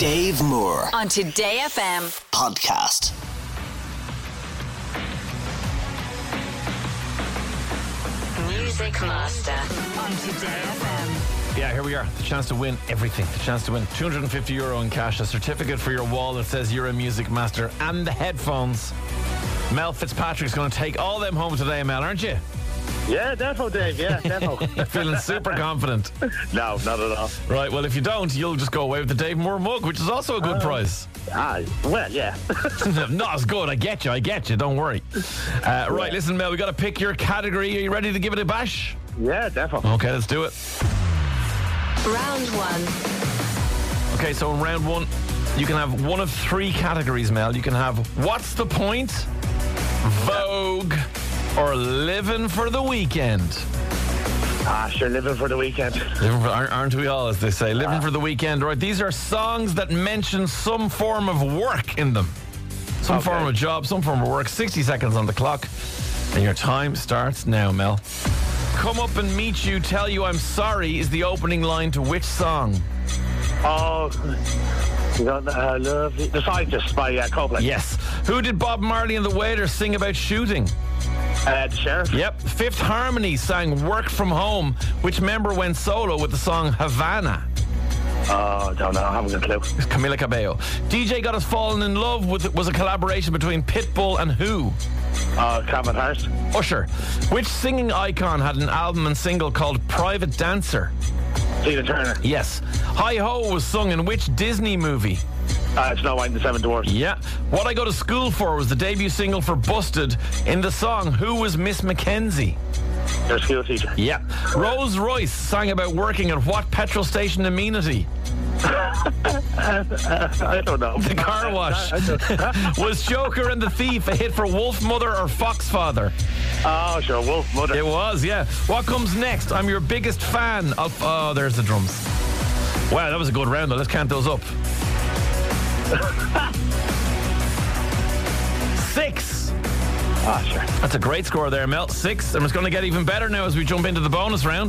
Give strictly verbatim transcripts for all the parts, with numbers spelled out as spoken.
Dave Moore on Today F M podcast. Music Master on Today F M. Yeah, here we are. The chance to win everything. The chance to win two hundred fifty euro in cash, a certificate for your wall that says you're a music master, and the headphones. Mel Fitzpatrick's going to take all them home today, Mel, aren't you? Yeah, defo, Dave. Yeah, defo. Feeling super confident. No, not at all. Right, well, if you don't, you'll just go away with the Dave Moore mug, which is also a good uh, prize. Ah, well, yeah. Not as good. I get you. I get you. Don't worry. Uh, right, listen, Mel, we got to pick your category. Are you ready to give it a bash? Yeah, defo. Okay, let's do it. Round one. Okay, so in round one, you can have one of three categories, Mel. You can have What's the Point, Vogue, or Living for the Weekend. Ah, sure, living for the weekend. Living for, aren't we all, as they say? Living ah. for the weekend. Right, these are songs that mention some form of work in them. Some okay. form of job, some form of work. sixty seconds on the clock. And your time starts now, Mel. Come up and meet you, tell you I'm sorry is the opening line to which song? Oh, you don't uh, love the Scientist by uh, Coldplay. Yes. Who did Bob Marley and the Wailers sing about shooting? Uh, the Sheriff. Yep. Fifth Harmony sang Work From Home. Which member went solo with the song Havana? Oh, I don't know. I haven't got a clue. It's Camila Cabello. D J Got Us Falling in Love with, was a collaboration between Pitbull and who? Uh, Calvin Harris. Usher. Which singing icon had an album and single called Private Dancer? Tina Turner. Yes. Hi Ho was sung in which Disney movie? Uh, Snow White and the Seven Dwarfs. Yeah. What I Go to School For was the debut single for Busted. In the song, who was Miss Mackenzie? Their school teacher. Yeah. Rolls Royce sang about working at what petrol station amenity? uh, uh, I don't know. The car wash. Was Joker and the Thief a hit for Wolf Mother or Fox Father? Oh, sure, Wolf Mother. It was, yeah. What comes next? I'm your biggest fan of... Oh, there's the drums. Wow, that was a good round, though. Let's count those up. Six. Ah, oh, sure. That's a great score there, Mel. Six. And it's going to get even better now as we jump into the bonus round.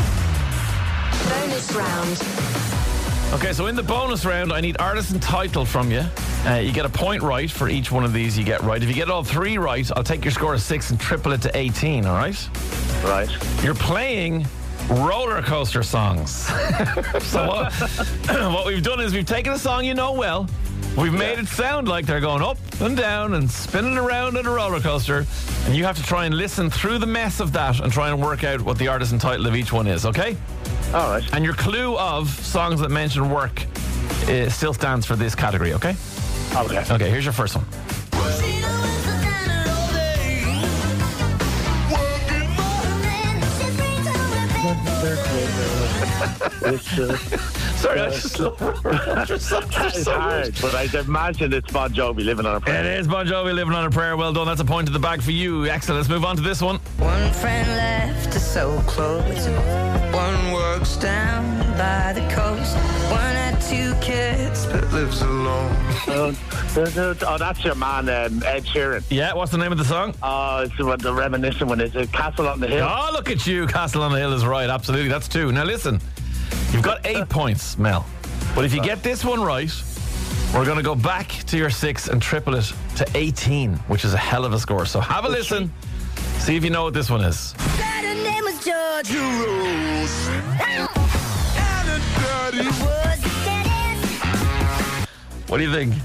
Bonus round. Okay, so in the bonus round, I need artist and title from you. Uh, you get a point right for each one of these you get right. If you get all three right, I'll take your score of six and triple it to eighteen, all right? Right. You're playing roller coaster songs. So what, what we've done is we've taken a song you know well, we've made yeah. it sound like they're going up and down and spinning around on a roller coaster, and you have to try and listen through the mess of that and try and work out what the artist and title of each one is, okay? All right. And your clue of songs that mention work uh, still stands for this category, okay? Okay. Okay, here's your first one. Sorry, I just love It's hard, but I imagine it's Bon Jovi, Living on a Prayer. It is Bon Jovi, Living on a Prayer. Well done. That's a point to the bag for you. Excellent. Let's move on to this one. One friend left is so close. One works down by the coast. One had two kids but lives alone. Oh, oh that's your man, um, Ed Sheeran. Yeah, what's the name of the song? Oh, it's the, the reminiscent one. Is it Castle on the Hill? Oh, look at you. Castle on the Hill is right. Absolutely. That's two. Now listen, you've got eight points, Mel. But if you get this one right, we're going to go back to your six and triple it to eighteen, which is a hell of a score. So have a listen. See if you know what this one is. Her name was George. What do you think?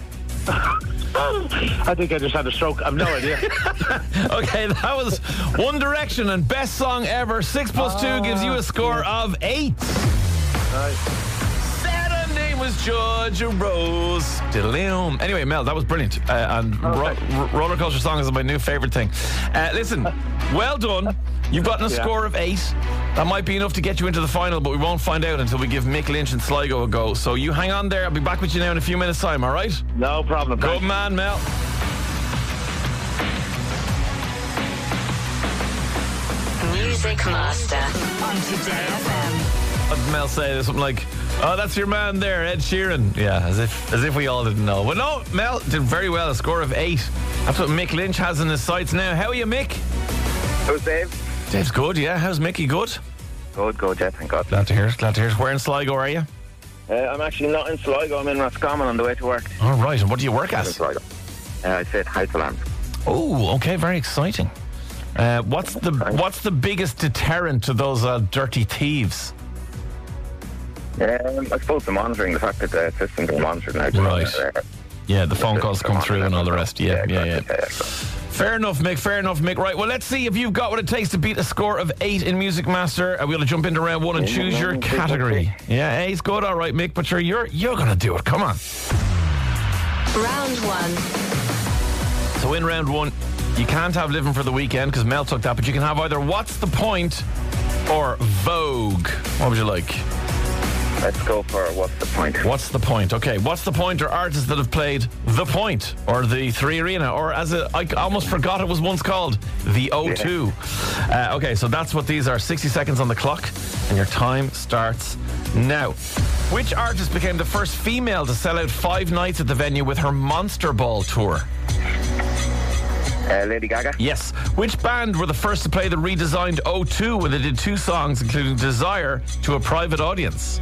I think I just had a stroke. I've no idea. Okay, that was One Direction and best song ever. Six plus two gives you a score of eight. Right. Said her name was Georgia Rose. Diddle-eum. Anyway, Mel, that was brilliant. Uh, and ro- ro- roller coaster songs is my new favourite thing. Uh, listen, well done. You've gotten a yeah. score of eight. That might be enough to get you into the final, but we won't find out until we give Mick Lynch and Sligo a go. So you hang on there. I'll be back with you now in a few minutes' time, all right? No problem. Good man, Mel. Music Master on Today F M. What did Mel say? There's something like, oh, that's your man there, Ed Sheeran. Yeah, as if as if we all didn't know. But no, Mel did very well, a score of eight. That's what Mick Lynch has in his sights now. How are you, Mick? How's Dave? Dave's good, yeah. How's Mickey? Good? Good, good, yeah, thank God. Glad to hear it, glad to hear it. Where in Sligo are you? Uh, I'm actually not in Sligo. I'm in Roscommon on the way to work. All right, and what do you work In at? Sligo. Uh, I sit House Alarms. Oh, okay, very exciting. Uh, what's the what's the biggest deterrent to those uh, dirty thieves? Um, I suppose the monitoring, the fact that the systems are monitored now. Right. Uh, Yeah, the phone calls come through and all the rest. Yeah, yeah, yeah. exactly, so. Fair enough, Mick. Fair enough, Mick. Right, well, let's see if you've got what it takes to beat a score of eight in Music Master. Uh, we're going to jump into round one and Yeah, choose no, your no, category. Yeah, eight's good, all right, Mick, but you're you're, you're going to do it. Come on. Round one. So in round one, you can't have Living for the Weekend because Mel took that, but you can have either What's the Point or Vogue. What would you like? Let's go for What's the Point? What's the Point? Okay, What's the Point are artists that have played The Point or the Three Arena, or as a, I almost forgot it was once called, the O two. Uh, okay, so that's what these are. sixty seconds on the clock, and your time starts now. Which artist became the first female to sell out five nights at the venue with her Monster Ball tour? Uh, Lady Gaga? Yes. Which band were the first to play the redesigned O two when they did two songs, including Desire, to a private audience?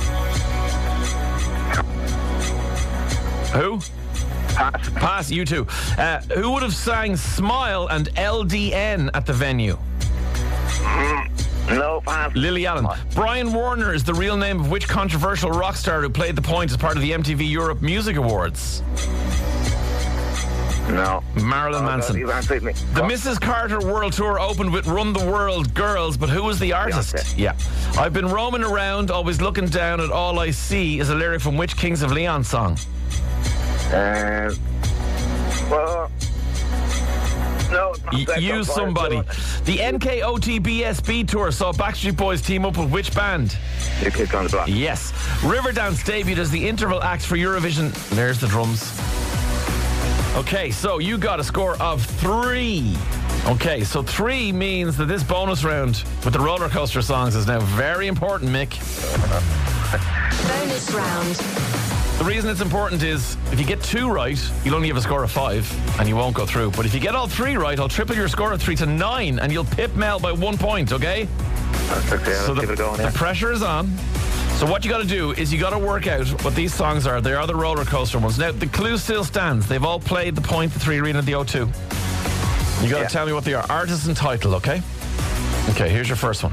Who? Pass. Pass, you two. Uh, who would have sang Smile and L D N at the venue? No, pass. Lily Allen. Brian Warner is the real name of which controversial rock star who played The Point as part of the M T V Europe Music Awards? No. Marilyn Oh, Manson. God, you answered me. The Oh, Missus Carter World Tour opened with Run the World Girls, but who was the artist? Beyonce. Yeah. I've been roaming around, always looking down at all I see is a lyric from which Kings of Leon song? Uh, well, no. it's not Y- Sex on use Fire, somebody. so- The N K O T B S B tour saw Backstreet Boys team up with which band? New Kids on the Block. Yes. Riverdance debuted as the interval act for Eurovision. There's the drums. Okay, so you got a score of three. Okay, so three means that this bonus round with the roller coaster songs is now very important, Mick. Bonus round. The reason it's important is if you get two right, you'll only have a score of five and you won't go through. But if you get all three right, I'll triple your score of three to nine and you'll pip Mel by one point, okay? Perfect, yeah, So let's the, give it a go, the yeah. pressure is on. So what you got to do is you got to work out what these songs are. They are the roller coaster ones. Now, the clue still stands. They've all played The Point, the Three Arena, the O two. You got to Yeah. tell me what they are. Artist and title, okay? Okay, here's your first one.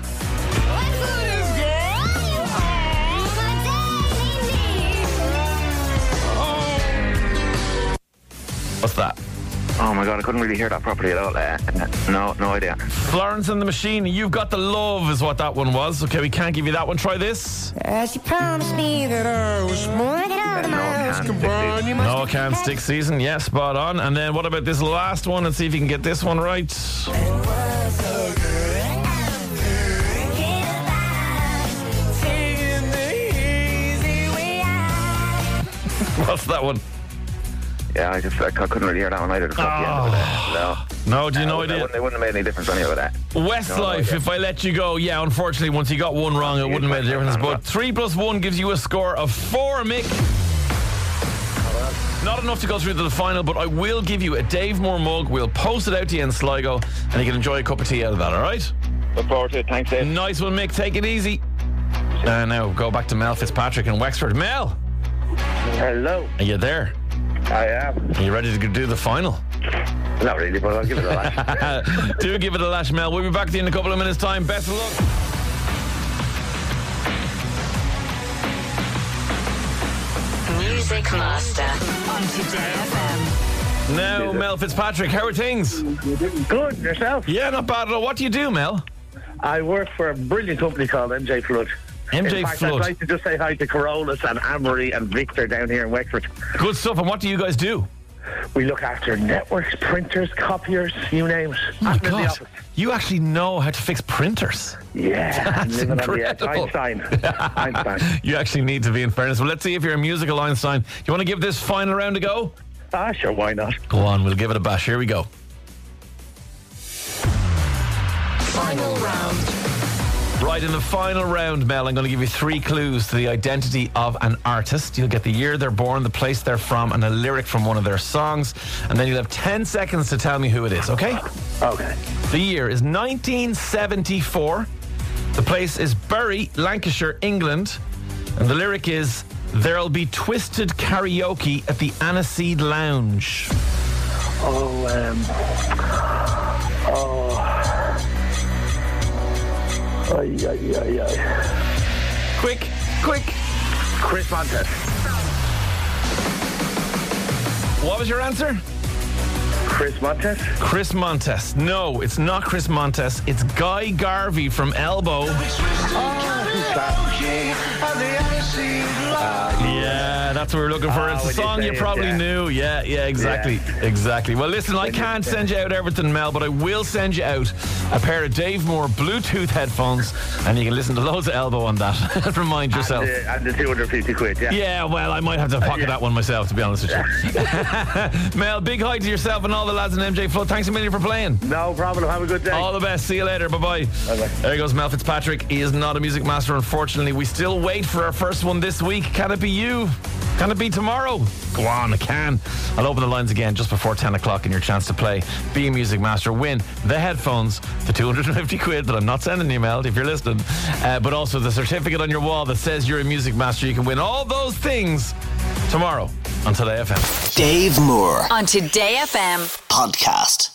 What's that? Oh my God, I couldn't really hear that properly at all. Uh, no, no idea. Florence and the Machine, You've Got the Love is what that one was. Okay, we can't give you that one. Try this. As you promised me that I was more than all the No, miles can't combined, stick you must No, have can't stick season. Yeah, spot on. And then what about this last one? Let's see if you can get this one right. What's that one? Yeah, I just I couldn't really hear that one either. The end of it. No. No, do you Uh, know it idea? wouldn't, it wouldn't have made any difference anyway with that. Westlife, idea. if I let you go, yeah, unfortunately, once you got one wrong, it wouldn't have made a difference. But three plus one gives you a score of four, Mick. Not enough to go through to the final, but I will give you a Dave Moore mug. We'll post it out to you in Sligo, and you can enjoy a cup of tea out of that, all right? Look forward to it. Thanks, Dave. Nice one, Mick. Take it easy. Uh, now go back to Mel Fitzpatrick in Wexford. Mel, Hello. are you there? I am. Are you ready to do the final? Not really, but I'll give it a lash. Do give it a lash, Mel. We'll be back to you in a couple of minutes' time. Best of luck. Music Master on Today F M. Now, Mel Fitzpatrick, how are things? Good. Yourself? Yeah, not bad at all. What do you do, Mel? I work for a brilliant company called M J Flood. M J in fact, Flood. I'd like to just say hi to Carolus and Amory and Victor down here in Wexford. Good stuff. And what do you guys do? We look after networks, printers, copiers, you name it. Oh my I'm in the God. office. You actually know how to fix printers. Yeah, I'm That's living on the edge. incredible. Einstein. Einstein. You actually need to be, in fairness. Well, let's see if you're a musical Einstein. Do you want to give this final round a go? Ah, sure, why not? Go on, we'll give it a bash. Here we go. Final round. Right, in the final round, Mel, I'm going to give you three clues to the identity of an artist. You'll get the year they're born, the place they're from, and a lyric from one of their songs. And then you'll have ten seconds to tell me who it is, okay? Okay. The year is nineteen seventy-four. The place is Bury, Lancashire, England. And the lyric is, there'll be twisted karaoke at the Aniseed Lounge. Oh, um... Oh... Ay, ay, ay, ay. Quick, quick. Chris Montes. What was your answer? Chris Montes? Chris Montes. No, it's not Chris Montes. It's Guy Garvey from Elbow. Yeah, that's what we're looking for. Oh, It's a when you song say you it, probably yeah. knew. Yeah, yeah, exactly. Yeah. Exactly. Well, listen, I When you can't say send you out everything, Mel, but I will send you out a pair of Dave Moore Bluetooth headphones, and you can listen to loads of Elbow on that. Remind yourself. And the, and the two hundred fifty quid, yeah. Yeah, well, I might have to pocket yeah. that one myself, to be honest with you. Mel, big hi to yourself and all the lads in M J Flood. Thanks a million for playing. No problem. Have a good day. All the best. See you later. Bye-bye. Bye-bye. There goes Mel Fitzpatrick. He is not a music master, unfortunately. We still wait for our first one this week. Can it be you? Can it be tomorrow? Go on, it can. I'll open the lines again just before ten o'clock and your chance to play Be a Music Master. Win the headphones, the two hundred fifty quid that I'm not sending you, Mel, if you're listening, uh, but also the certificate on your wall that says you're a music master. You can win all those things tomorrow on Today F M. Dave Moore On Today F M. podcast.